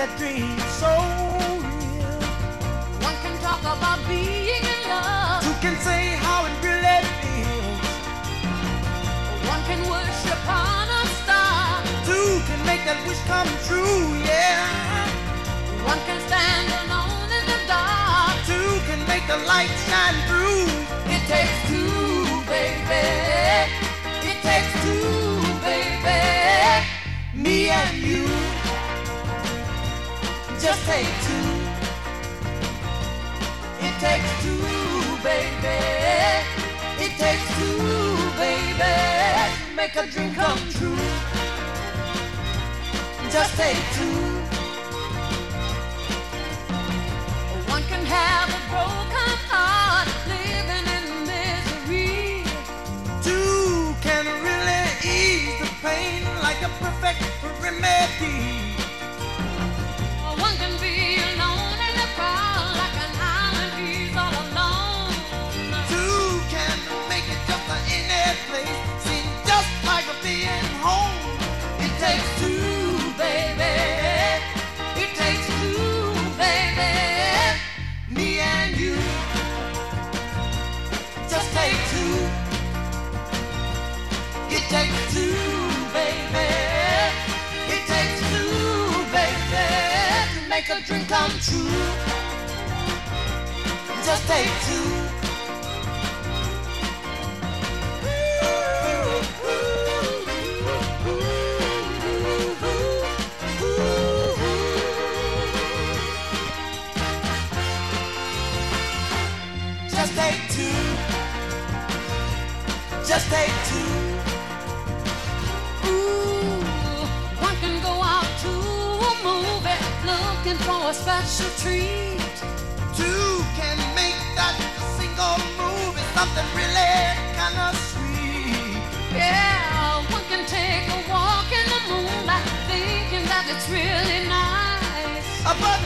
a dream so real. One can talk about being in love. Two can say how it really feels. One can wish upon a star. Two can make that wish come true, yeah. One can stand alone in the dark. Two can make the light shine through. It takes two, baby. It takes two, baby. Me and you. Just take two. It takes two, baby. It takes two, baby. Make a dream come true. Just take two. One can have a broken heart, living in misery. Two can really ease the pain like a perfect remedy. One can be alone in the crowd like an island, he's all alone. Two can make it just in any place, seem just like being home. It takes two, baby. It takes two, baby. Me and you. Just take two. It takes two, baby. It takes two, baby, to make a dream come true. Just take two. Just take two. Just take two. Ooh, one can go out to a movie looking for a special treat. Two can make that single move is something really kind of sweet. Yeah, one can take a walk in the moonlight thinking that it's really nice. But